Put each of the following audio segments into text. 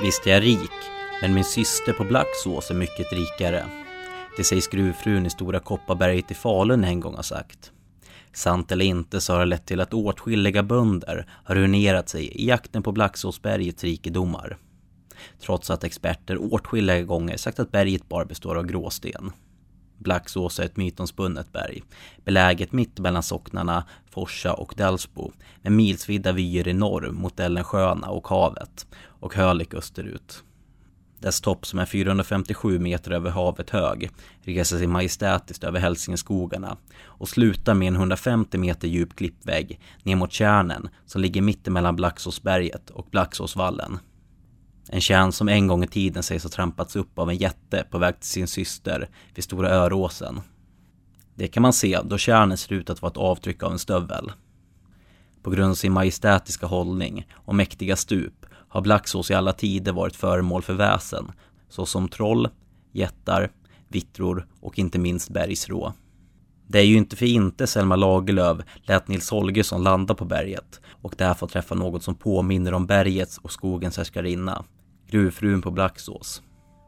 Visst är jag rik, men min syster på Blacksås är mycket rikare. Det sägs gruvfrun i Stora Kopparberget i Falun en gång har sagt. Sant eller inte så har det lett till att åtskilliga bönder har ruinerat sig i jakten på Blacksåsbergets rikedomar. Trots att experter åtskilliga gånger sagt att berget bara består av gråsten. Blacksås är ett mytomspunnet berg, beläget mitt mellan socknarna Forsa och Delsbo, med milsvida vyer i norr mot Ellensjöarna och havet och Hölik österut. Dess topp, som är 457 meter över havet hög, reser sig majestätiskt över Hälsingeskogarna och slutar med en 150 meter djup klippvägg ner mot kärnen som ligger mitt mellan Blacksåsberget och Blacksåsvallen. En kärn som en gång i tiden sägs ha trampats upp av en jätte på väg till sin syster vid Stora Öråsen. Det kan man se då kärnen ser ut att vara ett avtryck av en stövel. På grund av sin majestätiska hållning och mäktiga stup har Blacksås i alla tider varit föremål för väsen, såsom troll, jättar, vittror och inte minst bergsrå. Det är ju inte för inte Selma Lagerlöf lät Nils Holgersson landa på berget och därför träffa något som påminner om bergets och skogens härskarinna, gruvfrun på Blacksås.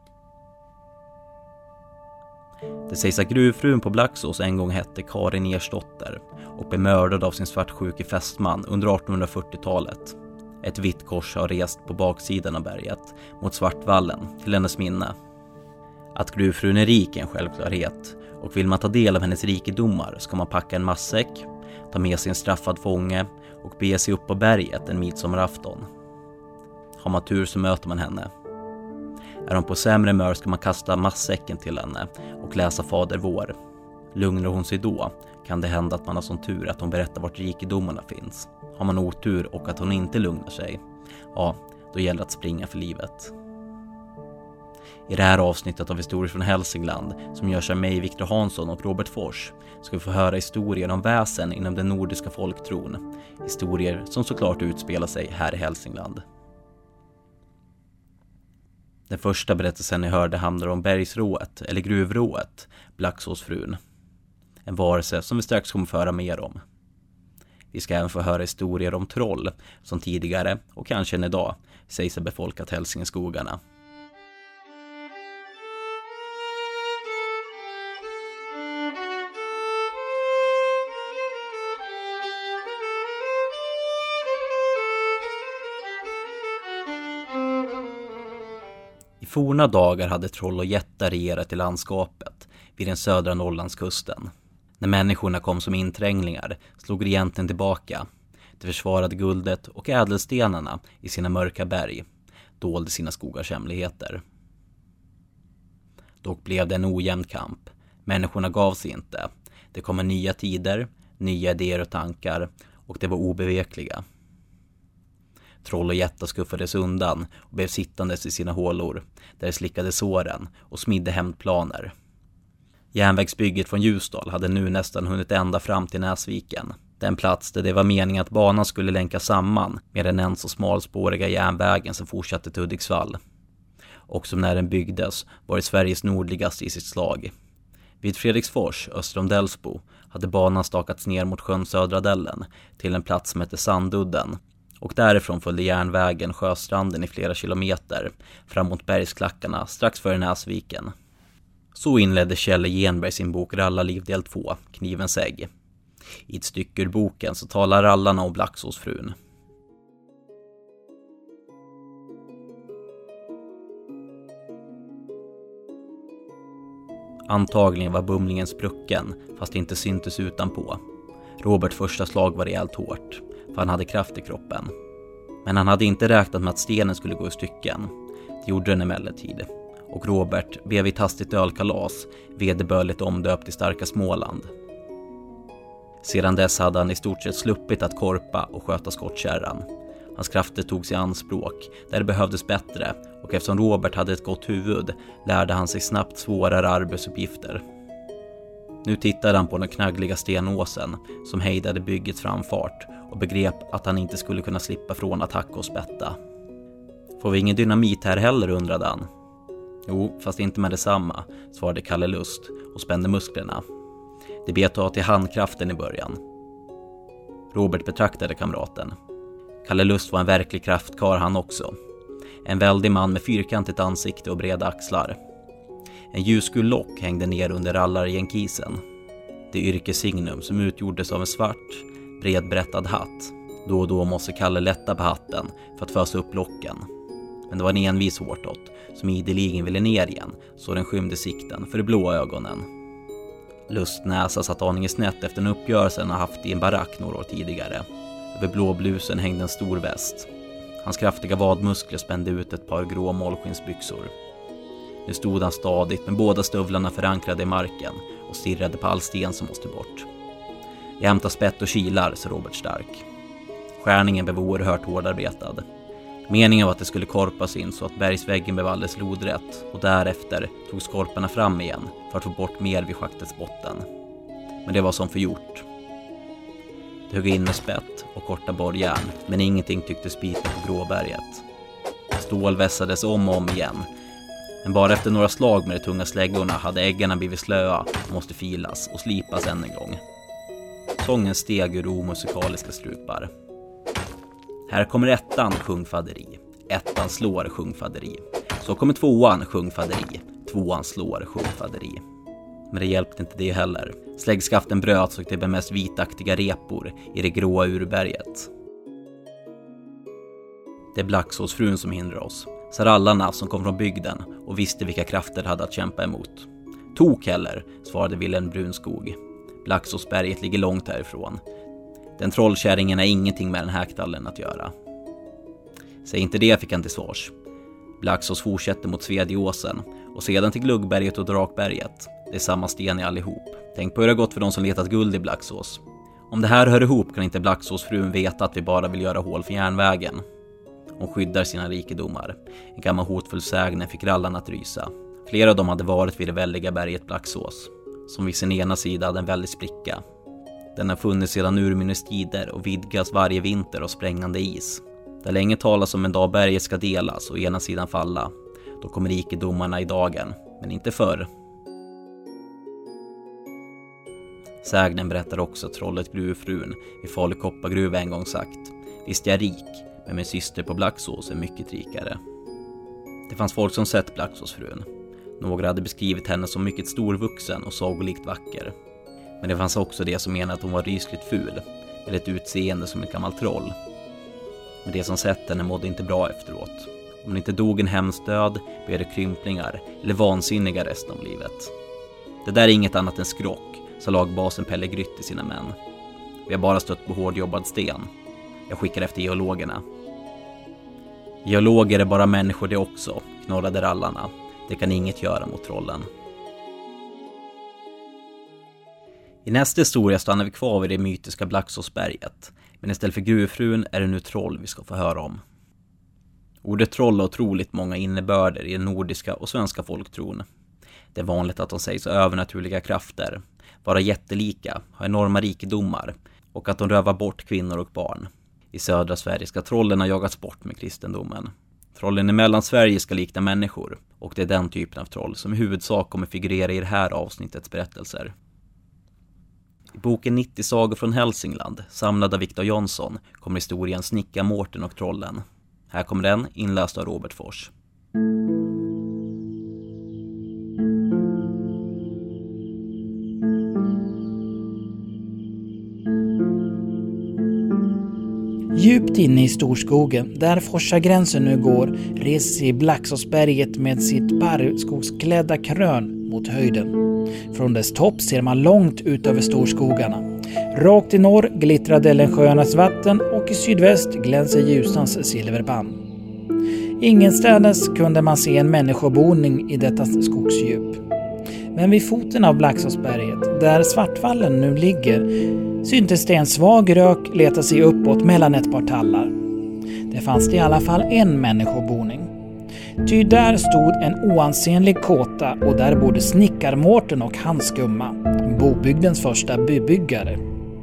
Det sägs att gruvfrun på Blacksås en gång hette Karin Ersdotter och blev mördad av sin svartsjuke fästman under 1840-talet. Ett vitt kors har rest på baksidan av berget mot Svartvallen till hennes minne. Att gruvfrun är rik är en självklarhet, och vill man ta del av hennes rikedomar ska man packa en matsäck, ta med sig en straffad fånge och bege sig upp på berget en midsommarafton. Har man tur så möter man henne. Är hon på sämre humör ska man kasta matsäcken till henne och läsa Fader vår. Lugnar hon sig då kan det hända att man har sån tur att hon berättar vart rikedomarna finns. Har man otur och att hon inte lugnar sig, ja, då gäller det att springa för livet. I det här avsnittet av Historier från Hälsingland, som görs av mig, Viktor Hansson och Robert Fors, ska vi få höra historier om väsen inom den nordiska folktron. Historier som såklart utspelar sig här i Hälsingland. Den första berättelsen ni hörde handlar om bergsrået, eller gruvrået, Blacksåsfrun. En varelse som vi strax kommer föra mer om. Vi ska även få höra historier om troll, som tidigare, och kanske än idag, sägs ha befolkat Hälsingeskogarna. I forna dagar hade troll och jättar regerat i landskapet vid den södra Norrlandskusten. När människorna kom som intränglingar slog regenten tillbaka. De försvarade guldet och ädelstenarna i sina mörka berg, dolde sina skogars hemligheter. Dock blev det en ojämn kamp. Människorna gav sig inte. Det kom nya tider, nya idéer och tankar, och det var obevekliga. Troll och jättar skuffades undan och blev sittandes i sina hålor, där de slickade såren och smidde hämndplaner. Järnvägsbygget från Ljusdal hade nu nästan hunnit ända fram till Näsviken, den plats där det var meningen att banan skulle länka samman med den än så smalspåriga järnvägen som fortsatte till Hudiksvall. Och som när den byggdes var det Sveriges nordligaste i sitt slag. Vid Fredriksfors, öster om Delsbo, hade banan stakats ner mot sjön Södra Dällen till en plats som hette Sandudden, och därifrån följde järnvägen sjöstranden i flera kilometer fram mot bergsklackarna strax före Näsviken. Så inledde Kjell Genberg sin bok Rallarliv del 2, Knivens ägg. I ett stycke ur boken så talar rallarna om Blacksåsfrun. Antagligen var bumlingen sprucken, fast inte syntes utanpå. Roberts första slag var rejält hårt, för han hade kraft i kroppen. Men han hade inte räknat med att stenen skulle gå i stycken. Det gjorde den emellertid. Och Robert blev i ett hastigt ölkalas, vederbörligt omdöpt i Starka Småland. Sedan dess hade han i stort sett sluppit att korpa och sköta skottkärran. Hans krafter tog sig anspråk där det behövdes bättre, och eftersom Robert hade ett gott huvud lärde han sig snabbt svårare arbetsuppgifter. Nu tittade han på den knaggliga stenåsen som hejdade byggets framfart och begrep att han inte skulle kunna slippa från att hacka och spätta. Får vi ingen dynamit här heller, undrade han. Jo, fast inte med detsamma, svarade Kalle Lust och spände musklerna. Det blir att ta till handkraften i början. Robert betraktade kamraten. Kalle Lust var en verklig kraftkar han också. En väldig man med fyrkantigt ansikte och breda axlar. En ljusgul lock hängde ner under rallarjänkisen. Det yrkessignum som utgjordes av en svart, bredbrättad hatt. Då och då måste Kalle lätta på hatten för att fösa upp locken. Men det var en envis hårtott som ideligen ville ner igen, så den skymde sikten för de blåa ögonen. Lustnäsa satt aningen snett efter en uppgörelse han haft i en barack några år tidigare. Över blåblusen hängde en stor väst. Hans kraftiga vadmuskler spände ut ett par grå målskinsbyxor. Nu stod han stadigt med båda stövlarna förankrade i marken och stirrade på all sten som måste bort. Jag hämtar spett och kilar, sa Robert Stark. Skärningen blev oerhört hårdarbetad. Meningen var att det skulle korpas in så att bergsväggen blev alldeles lodrätt och därefter tog skorparna fram igen för att få bort mer vid schaktets botten. Men det var som förgjort. Det högg in med spett och korta borrjärn, men ingenting tycktes bita på Gråberget. Stål vässades om och om igen, men bara efter några slag med de tunga släggorna hade äggarna blivit slöa och måste filas och slipas än en gång. Sången steg ur omusikaliska strupar. Här kommer ettan, sjung faderi. Ettan slår, sjung faderi. Så kommer tvåan, sjung faderi. Tvåan slår, sjung faderi. Men det hjälpte inte det heller. Släggskaften bröts och det blev mest vitaktiga repor i det gråa urberget. Det är Blacksåsfrun som hindrar oss. Sarallarna som kom från bygden och visste vilka krafter hade att kämpa emot. Tok heller, svarade Wilhelm Brunskog. Blacksåsberget ligger långt härifrån. Den trollkärringen har ingenting med den här knallen att göra. Säg inte det, fick han till svars. Blacksås fortsätter mot Svedjeåsen och sedan till Gluggberget och Drakberget. Det är samma sten i allihop. Tänk på hur det har gått för de som letat guld i Blacksås. Om det här hör ihop kan inte Blacksåsfrun veta att vi bara vill göra hål för järnvägen. Hon skyddar sina rikedomar. En gammal hotfull sägnen fick rallarna att rysa. Flera av dem hade varit vid det väldiga berget Blacksås, som vid sin ena sida hade en väldig spricka. Den har funnits sedan urminnes tider och vidgas varje vinter av sprängande is. Där länge talas om en dag berget ska delas och ena sidan falla. Då kommer rikedomarna i dagen, men inte förr. Sägnen berättar också att trollet Gruvfrun vid Falu koppargruva en gång sagt: visst är jag rik, men min syster på Blacksås är mycket rikare. Det fanns folk som sett Blacksåsfrun. Några hade beskrivit henne som mycket storvuxen och sagolikt vacker. Men det fanns också det som menade att hon var rysligt ful, med ett utseende som ett gammalt troll. Men det som sett henne mådde inte bra efteråt. Om hon inte dog en hemsk död, blev det krymplingar eller vansinniga resten av livet. Det där är inget annat än skrock, sa lagbasen Pelle Grytt till sina män. Vi har bara stött på hårdjobbad sten. Jag skickar efter geologerna. Geologer är bara människor det också, knorrade rallarna. Det kan inget göra mot trollen. I nästa historia stannar vi kvar vid det mytiska Blacksåsberget. Men istället för Gruvfrun är det nu troll vi ska få höra om. Ordet troll har otroligt många innebörder i den nordiska och svenska folktron. Det är vanligt att de sägs ha övernaturliga krafter, vara jättelika, ha enorma rikedomar och att de rövar bort kvinnor och barn. I södra Sverige ska trollen ha jagats bort med kristendomen. Trollen i Mellansverige ska likna människor, och det är den typen av troll som i huvudsak kommer figurera i det här avsnittets berättelser. I boken 90 sagor från Hälsingland, samlad av Victor Jonsson, kommer historien Snicka, Mårten och trollen. Här kommer den, inläst av Robert Fors. Djupt inne i storskogen, där forsargränsen nu går, reser sig Blacksåsberget med sitt barrskogsklädda krön mot höjden. Från dess topp ser man långt ut över storskogarna. Rakt i norr glittrar Dellensjöarnas vatten och i sydväst glänser Ljusnans silverband. Ingenstädes kunde man se en människoboning i detta skogsdjup. Men vid foten av Blacksåsberget, där Svartvallen nu ligger, syntes det en svag rök leta sig uppåt mellan ett par tallar. Det fanns i alla fall en människoboning. Ty där stod en oansenlig kåta och där bodde snickarmårten och hans gumma, bobygdens första bybyggare.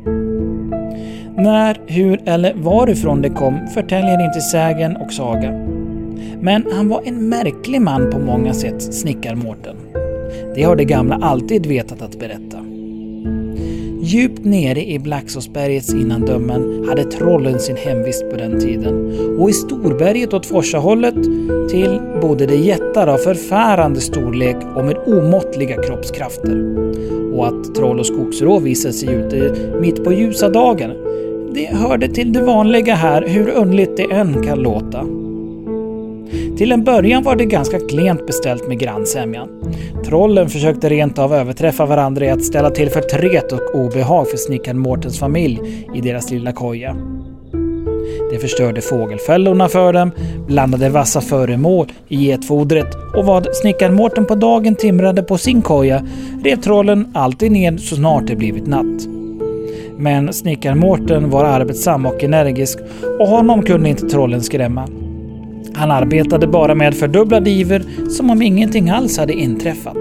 När, hur eller varifrån det kom förtäljer inte sägen och saga. Men han var en märklig man på många sätt, snickarmårten. Det har de gamla alltid vetat att berätta. Djupt nere i Blacksåsbergets innandömen hade trollen sin hemvist på den tiden. Och i Storberget åt Forsahållet till bodde det jättar av förfärande storlek och med omåttliga kroppskrafter. Och att troll och skogsrå visade sig ute mitt på ljusa dagen, det hörde till det vanliga här, hur underligt det än kan låta. Till en början var det ganska klent beställt med grannsämjan. Trollen försökte rent av överträffa varandra i att ställa till förtret och obehag för snickaren Mårtens familj i deras lilla koja. Det förstörde fågelfällorna för dem, blandade vassa föremål i getfodret och vad snickaren Mårten på dagen timrade på sin koja rev trollen alltid ned så snart det blivit natt. Men snickaren Mårten var arbetsam och energisk och honom kunde inte trollen skrämma. Han arbetade bara med fördubblad iver som om ingenting alls hade inträffat.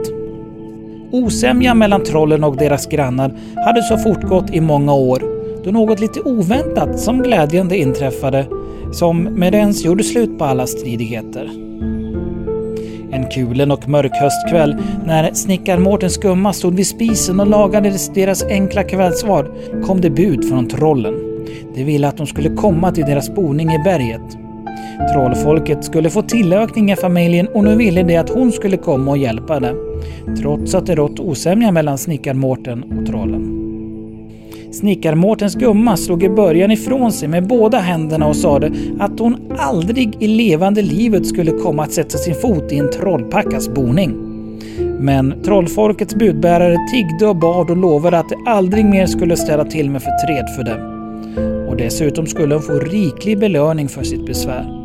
Osämja mellan trollen och deras grannar hade så fortgått i många år, då något lite oväntat som glädjande inträffade, som med ens gjorde slut på alla stridigheter. En kulen och mörk höstkväll, när snickaren Mårtens gumma stod vid spisen och lagade deras enkla kvällsvard, kom det bud från trollen. De ville att de skulle komma till deras boning i berget. Trollfolket skulle få tillökning i familjen och nu ville de att hon skulle komma och hjälpa dem, trots att det rått osämja mellan snickaren Mårten och trollen. Snickaren Mårtens gumma slog i början ifrån sig med båda händerna och sade att hon aldrig i levande livet skulle komma att sätta sin fot i en trollpackas boning. Men trollfolkets budbärare tiggde och bad och lovade att det aldrig mer skulle ställa till med förtret för dem. Och dessutom skulle hon få riklig belöning för sitt besvär.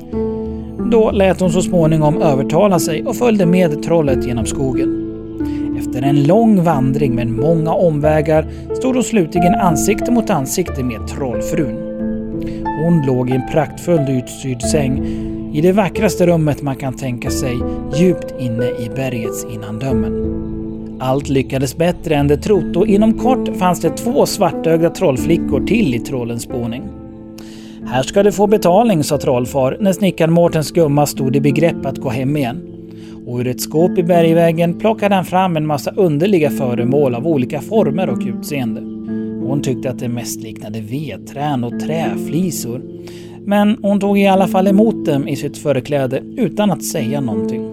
Då lät hon så småningom övertala sig och följde med trollet genom skogen. Efter en lång vandring med många omvägar stod hon slutligen ansikte mot ansikte med trollfrun. Hon låg i en praktfull utsyrd säng i det vackraste rummet man kan tänka sig, djupt inne i bergets innandömen. Allt lyckades bättre än det trott och inom kort fanns det 2 svartögda trollflickor till i trollens boning. Här ska du få betalning, sa trollfar när snickaren Mårtens gumma stod i begrepp att gå hem igen. Och ur ett skåp i bergväggen plockade han fram en massa underliga föremål av olika former och utseende. Hon tyckte att det mest liknade vedträn och träflisor. Men hon tog i alla fall emot dem i sitt förkläde utan att säga någonting.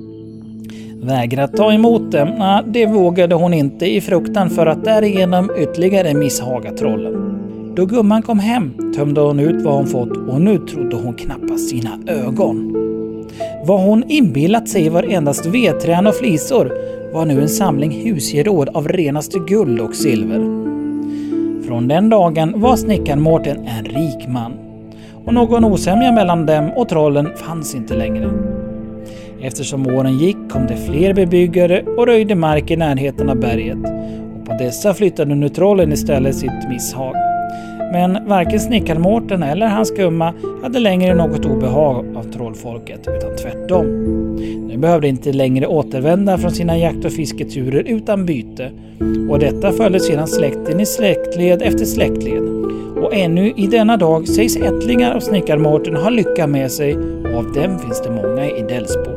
Vägra att ta emot dem, det vågade hon inte i fruktan för att därigenom ytterligare misshaga trollen. Då gumman kom hem tömde hon ut vad hon fått och nu trodde hon knappast sina ögon. Vad hon inbillat sig var endast vedträn och flisor var nu en samling husgeråd av renaste guld och silver. Från den dagen var snickaren Mårten en rik man och någon osämja mellan dem och trollen fanns inte längre. Eftersom åren gick kom det fler bebyggare och röjde mark i närheten av berget och på dessa flyttade nu trollen istället sitt misshag. Men varken snickaren Mårten eller hans gumma hade längre något obehag av trollfolket utan tvärtom. Nu behövde inte längre återvända från sina jakt- och fisketurer utan byte och detta följde sedan släkten i släktled efter släktled. Och ännu i denna dag sägs ättlingar av snickaren Mårten ha lycka med sig och av dem finns det många i Delsbo.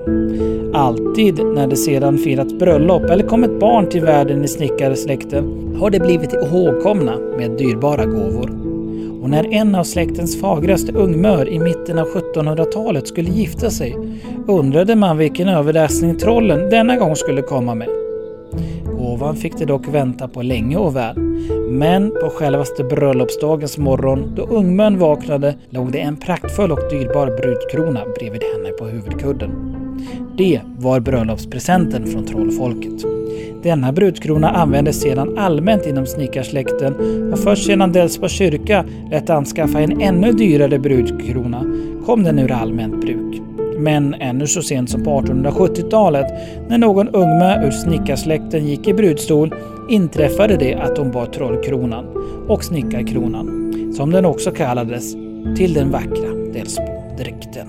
Alltid när det sedan firat bröllop eller kommit barn till världen i snickarsläkten har det blivit ihågkomna med dyrbara gåvor. Och när en av släktens fagraste ungmör i mitten av 1700-talet skulle gifta sig undrade man vilken överraskning trollen denna gång skulle komma med. Gåvan fick det dock vänta på länge och väl. Men på självaste bröllopsdagens morgon då ungmön vaknade låg det en praktfull och dyrbar brudkrona bredvid henne på huvudkudden. Det var bröllopspresenten från trollfolket. Denna brudkrona användes sedan allmänt inom snickarsläkten och först sedan Delsbo kyrka lät anskaffa en ännu dyrare brudkrona kom den ur allmänt bruk. Men ännu så sent som på 1870-talet när någon ungmö ur snickarsläkten gick i brudstol inträffade det att hon bar trollkronan och snickarkronan, som den också kallades, till den vackra Delsbo-dräkten.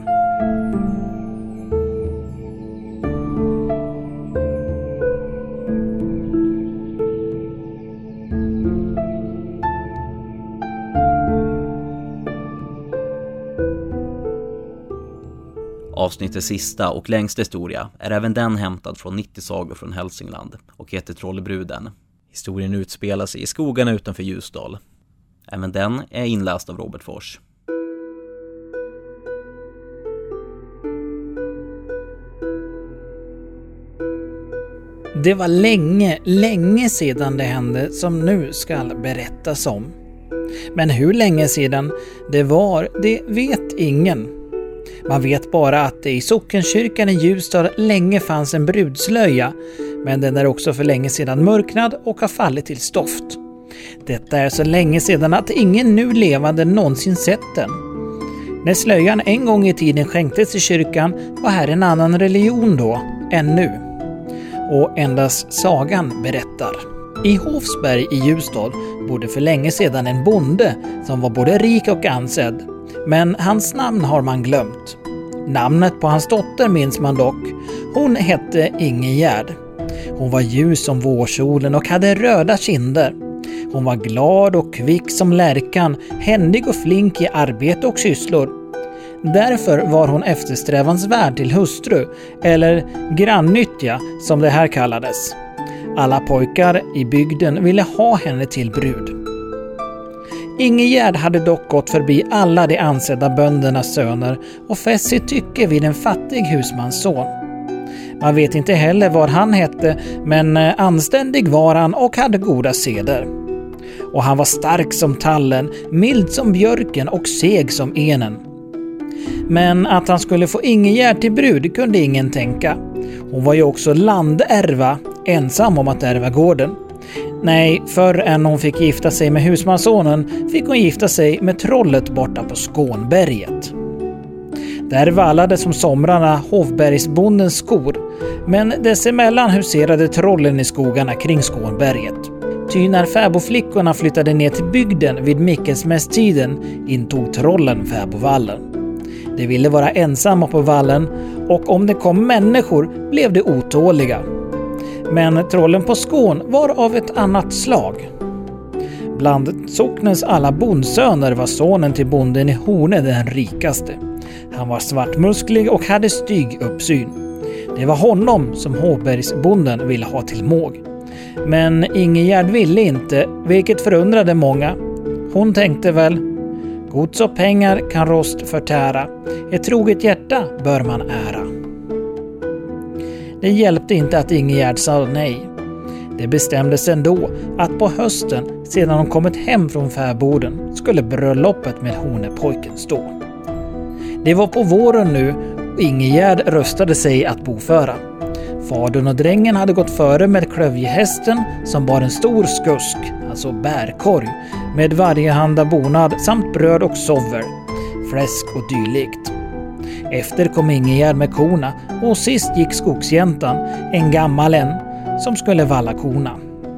Avsnittets sista och längsta historia är även den hämtad från 90 sagor från Hälsingland och heter Trollbruden. Historien utspelar sig i skogarna utanför Ljusdal. Även den är inläst av Robert Fors. Det var länge sedan det hände som nu ska berättas om. Men hur länge sedan det var, det vet ingen. Man vet bara att det i sockenkyrkan i Ljusdal länge fanns en brudslöja, men den är också för länge sedan mörknad och har fallit till stoft. Detta är så länge sedan att ingen nu levande någonsin sett den. När slöjan en gång i tiden skänktes i kyrkan var här en annan religion då än nu. Och endast sagan berättar. I Hovsberg i Ljusdal bodde för länge sedan en bonde som var både rik och ansedd. Men hans namn har man glömt. Namnet på hans dotter minns man dock. Hon hette Ingegärd. Hon var ljus som vårsolen och hade röda kinder. Hon var glad och kvick som lärkan, händig och flink i arbete och sysslor. Därför var hon eftersträvansvärd till hustru, eller grannnyttja som det här kallades. Alla pojkar i bygden ville ha henne till brud. Ingegärd hade dock gått förbi alla de ansedda böndernas söner och fäst sitt tycke vid en fattig husmansson. Man vet inte heller vad han hette, men anständig var han och hade goda seder. Och han var stark som tallen, mild som björken och seg som enen. Men att han skulle få Ingegärd till brud kunde ingen tänka. Hon var ju också landärva, ensam om att ärva gården. Nej, förr än hon fick gifta sig med husmanssonen fick hon gifta sig med trollet borta på Skånberget. Där vallade som somrarna Hovbergsbondens skor, men dessemellan huserade trollen i skogarna kring Skånberget. Ty när fäboflickorna flyttade ner till bygden vid Mickelsmässtiden intog trollen fäbovallen. De ville vara ensamma på vallen och om det kom människor blev de otåliga. Men trollen på Skån var av ett annat slag. Bland socknens alla bondsöner var sonen till bonden i Horne den rikaste. Han var svartmusklig och hade stygg uppsyn. Det var honom som Hovbergsbonden ville ha till måg. Men Ingegärd ville inte, vilket förundrade många. Hon tänkte väl, gods och pengar kan rost förtära. Ett troget hjärta bör man ära. Det hjälpte inte att Ingegärd sa nej. Det bestämdes ändå att på hösten, sedan hon kommit hem från färboden, skulle bröllopet med Hornepojken stå. Det var på våren nu och Ingegärd röstade sig att boföra. Fadern och drängen hade gått före med klövjehästen som bar en stor skusk, alltså bärkorg, med varjehanda bonad samt bröd och sover, fläsk och dylikt. Efter kom Ingegärd med korna och sist gick skogsjäntan, en gammal en, som skulle valla korna.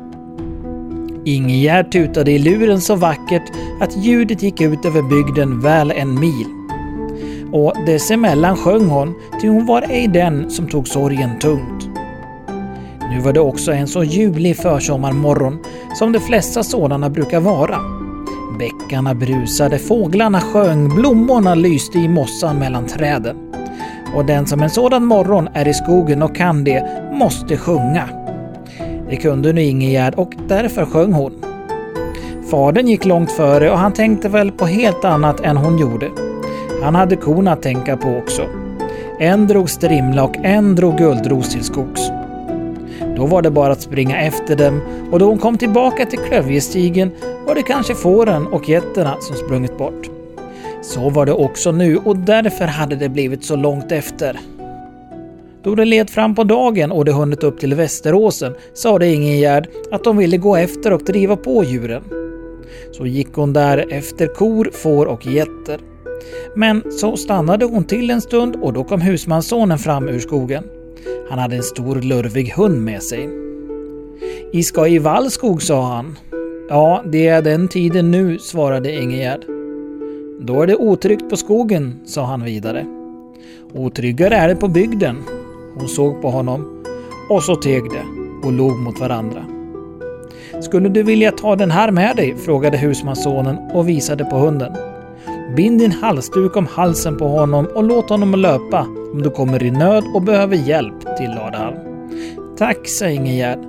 Ingegärd tutade i luren så vackert att ljudet gick ut över bygden väl en mil. Och dessemellan sjöng hon, till hon var ej den som tog sorgen tungt. Nu var det också en så ljuvlig försommarmorgon som de flesta sådana brukar vara. Bäckarna brusade, fåglarna sjöng, blommorna lyste i mossan mellan träden. Och den som en sådan morgon är i skogen och kan det, måste sjunga. Det kunde nu Ingegärd och därför sjöng hon. Fadern gick långt före och han tänkte väl på helt annat än hon gjorde. Han hade korna att tänka på också. En drog strimla och en drog guldros till skogs. Då var det bara att springa efter dem och då hon kom tillbaka till klövjestigen var det kanske fåren och getterna som sprungit bort. Så var det också nu och därför hade det blivit så långt efter. Då det led fram på dagen och det hunnit upp till Västeråsen sa det Ingegärd att de ville gå efter och driva på djuren. Så gick hon där efter kor, får och getter. Men så stannade hon till en stund och då kom husmanssonen fram ur skogen. Han hade en stor lurvig hund med sig. I ska i Vallskog, sa han. Ja, det är den tiden nu, svarade Ingegärd. Då är det otryggt på skogen, sa han vidare. Otryggare är det på bygden. Hon såg på honom och så teg det och log mot varandra. Skulle du vilja ta den här med dig, frågade husmanssonen och visade på hunden. Bind din halsduk om halsen på honom och låt honom löpa om du kommer i nöd och behöver hjälp, tillade han. Tack, sa Ingegärd.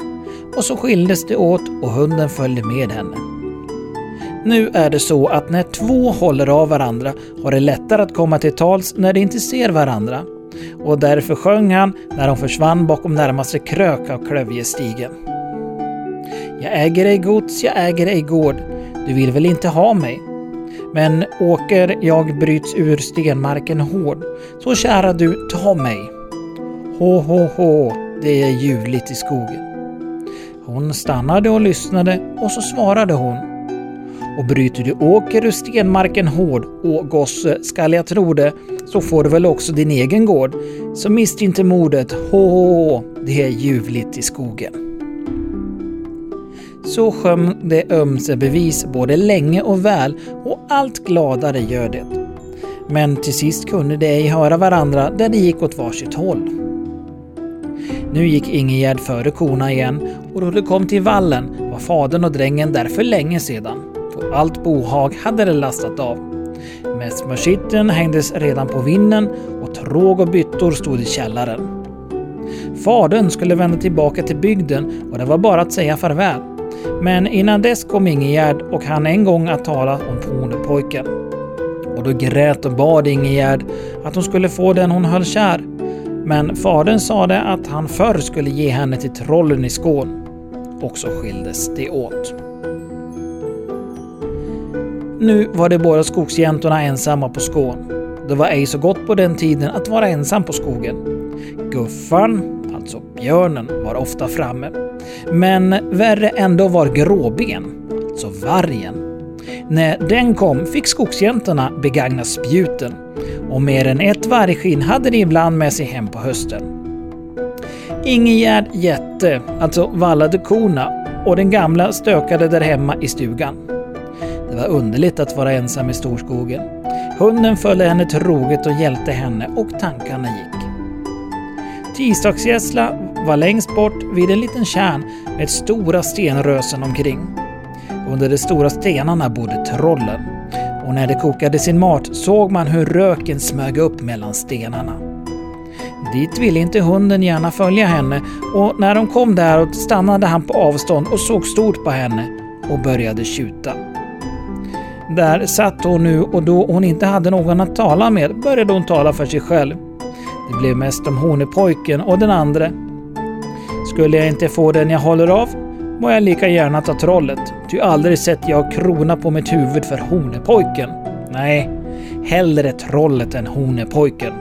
och så skildes det åt och hunden följde med henne. Nu är det så att när två håller av varandra har det lättare att komma till tals när de inte ser varandra. Och därför sjöng han när de försvann bakom närmaste krök av Klövjestigen. Jag äger ej gods, jag äger ej gård, du vill väl inte ha mig? Men åker jag bryts ur stenmarken hård, så kära du, ta mig. Hå, det är ljuvligt i skogen. Hon stannade och lyssnade och så svarade hon. Och bryter du åker ur stenmarken hård, och gosse, skall jag tro det, så får du väl också din egen gård. Så mist inte modet, hå, det är ljuvligt i skogen. Så sjöng det ömse bevis både länge och väl, och allt gladare gör det. Men till sist kunde de ej höra varandra där de gick åt varsitt håll. Nu gick Ingegärd före korna igen, och då det kom till vallen var fadern och drängen där för länge sedan. Och allt bohag hade det lastat av. Mässmörskitten hängdes redan på vinden och tråg och byttor stod i källaren. Fadern skulle vända tillbaka till bygden och det var bara att säga farväl. Men innan dess kom Ingegärd och han en gång att tala om Hornepojken. Och då grät och bad Ingegärd att hon skulle få den hon höll kär. Men fadern sade att han förr skulle ge henne till trollen i Skån. Och så skildes det åt. Nu var det båda skogsjäntorna ensamma på Skån. Det var ej så gott på den tiden att vara ensam på skogen. Guffan, alltså björnen, var ofta framme. Men värre ändå var Gråben, alltså vargen. När den kom fick skogsjäntorna begagna spjuten. Och mer än ett vargskinn hade de ibland med sig hem på hösten. Ingegärd jätte, alltså vallade korna, och den gamla stökade där hemma i stugan. Det var underligt att vara ensam i storskogen. Hunden följde henne troget och hjälpte henne och tankarna gick. Tisdagsgässla var längst bort vid en liten kärn med stora stenrösen omkring. Under de stora stenarna bodde trollen. Och när de kokade sin mat såg man hur röken smög upp mellan stenarna. Dit ville inte hunden gärna följa henne, och när de kom däråt stannade han på avstånd och såg stort på henne och började tjuta. Där satt hon nu, och då hon inte hade någon att tala med började hon tala för sig själv. Det blev mest om Hornepojken och den andra. Skulle jag inte få den jag håller av, må jag lika gärna ta trollet. Ty aldrig sett jag krona på mitt huvud för Hornepojken. Nej, hellre trollet än Hornepojken.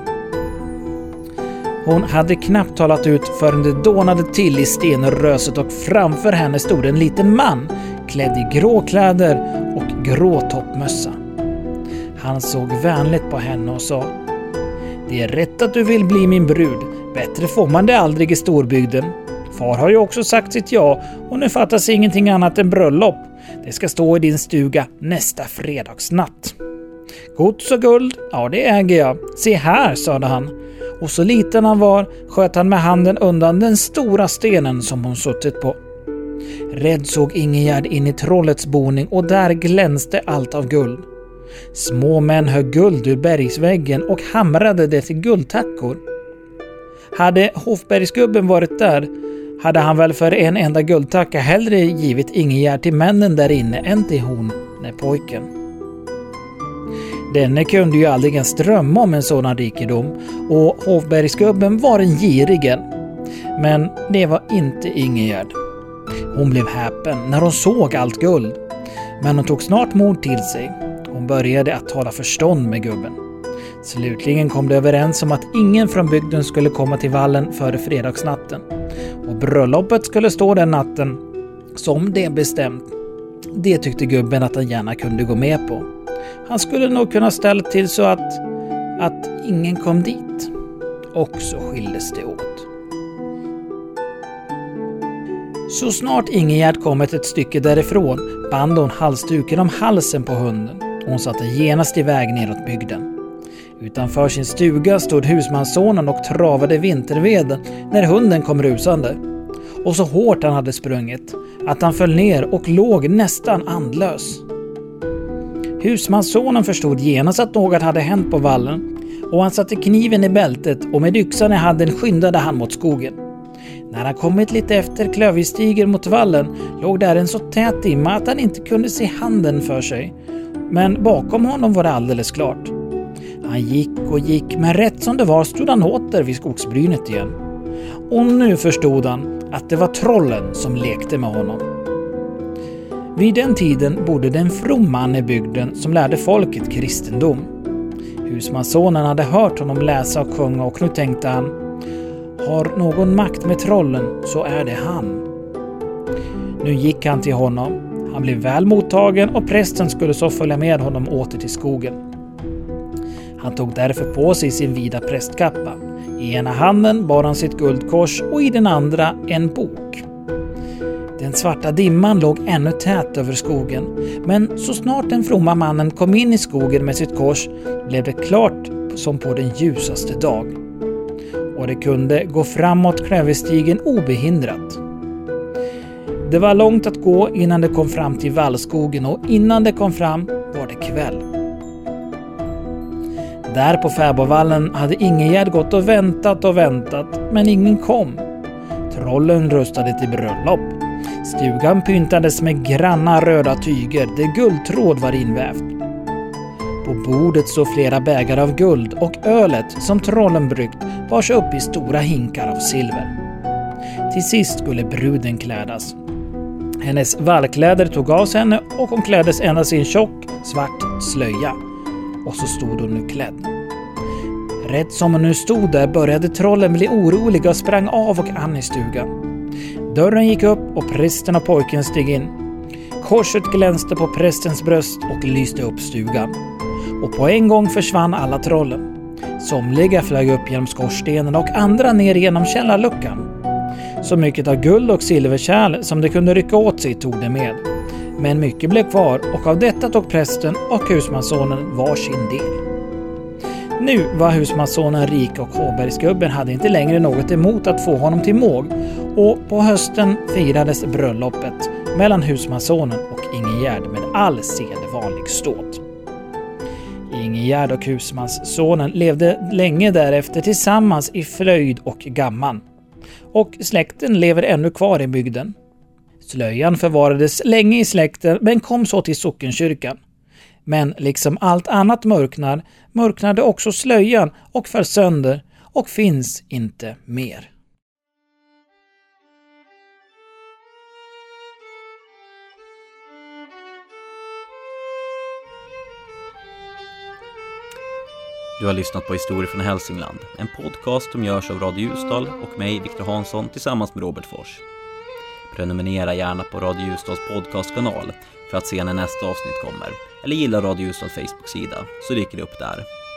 Hon hade knappt talat ut förrän det dånade till i stenröset, och framför henne stod en liten man klädd i grå kläder och grå toppmössa. Han såg vänligt på henne och sa: det är rätt att du vill bli min brud. Bättre får man det aldrig i storbygden. Far har ju också sagt sitt ja, och nu fattas ingenting annat än bröllop. Det ska stå i din stuga nästa fredagsnatt. Gods och guld, ja det äger jag. Se här, sade han. Och så liten han var sköt han med handen undan den stora stenen som hon suttit på. Rädd såg Ingegärd in i trollets boning, och där glänste allt av guld. Små män högg guld ur bergsväggen och hamrade det till guldtackor. Hade Hofbergsgubben varit där hade han väl för en enda guldtacka hellre givit Ingegärd till männen där inne än till Hornepojken. Denne kunde ju aldrig ens drömma om en sådan rikedom, och Hofbergsgubben var en girigen. Men det var inte Ingegärd. Hon blev häpen när hon såg allt guld, men hon tog snart mod till sig. Hon började att tala förstånd med gubben. Slutligen kom de överens om att ingen från bygden skulle komma till vallen före fredagsnatten. Och bröllopet skulle stå den natten som det bestämt. Det tyckte gubben att han gärna kunde gå med på. Han skulle nog kunna ställa till så att ingen kom dit. Och så skildes det åt. Så snart Ingegärd kommit ett stycke därifrån band hon halsduken om halsen på hunden. Hon satte genast iväg neråt bygden. Utanför sin stuga stod husmanssonen och travade vinterveden när hunden kom rusande. Och så hårt han hade sprungit att han föll ner och låg nästan andlös. Husmanssonen förstod genast att något hade hänt på vallen, och han satte kniven i bältet och med yxan i handen skyndade han mot skogen. När han kommit lite efter Klövstigen mot vallen låg där en så tät dimma att han inte kunde se handen för sig. Men bakom honom var det alldeles klart. Han gick och gick, men rätt som det var stod han åter vid skogsbrynet igen. Och nu förstod han att det var trollen som lekte med honom. Vid den tiden bodde det en from man i bygden som lärde folket kristendom. Husmanssonen hade hört honom läsa och sjunga och nu tänkte han: har någon makt med trollen så är det han. Nu gick han till honom. Han blev väl mottagen och prästen skulle så följa med honom åter till skogen. Han tog därför på sig sin vida prästkappa. I ena handen bar han sitt guldkors och i den andra en bok. Den svarta dimman låg ännu tät över skogen, men så snart den fromma mannen kom in i skogen med sitt kors blev det klart som på den ljusaste dag. Och det kunde gå framåt Klövstigen obehindrat. Det var långt att gå innan det kom fram till vallskogen och innan det kom fram var det kväll. Där på Fäbodvallen hade Ingegärd gått och väntat, men ingen kom. Trollen röstade till bröllop. Stugan pyntades med granna röda tyger där guldtråd var invävt. På bordet så flera bägare av guld och ölet som trollen bryggt bars upp i stora hinkar av silver. Till sist skulle bruden klädas. Hennes vallkläder tog av sig henne och hon kläddes endast i en tjock, svart slöja. Och så stod hon nu klädd. Rätt som hon nu stod där började trollen bli oroliga och sprang av och an i stugan. Dörren gick upp och prästen och pojken steg in. Korset glänste på prästens bröst och lyste upp stugan. Och på en gång försvann alla trollen. Somliga flög upp genom skorstenen och andra ner genom källarluckan. Så mycket av guld och silverkärl som det kunde rycka åt sig tog det med. Men mycket blev kvar och av detta tog prästen och husmanssonen var sin del. Nu var husmanssonen rik och Håbergsgubben hade inte längre något emot att få honom till måg och på hösten firades bröllopet mellan husmanssonen och Ingegärd med all sedvanlig ståt. Ingegärd och husmanssonen levde länge därefter tillsammans i flöjd och gamman. Och släkten lever ännu kvar i bygden. Slöjan förvarades länge i släkten men kom så till sockenkyrkan. Men liksom allt annat mörknade också slöjan och föll sönder och finns inte mer. Du har lyssnat på Historier från Hälsingland, en podcast som görs av Radio Ljusdal och mig, Viktor Hansson, tillsammans med Robert Fors. Prenumerera gärna på Radio Ljusdals podcastkanal för att se när nästa avsnitt kommer, eller gilla Radio Ljusdals Facebook-sida så dyker det upp där.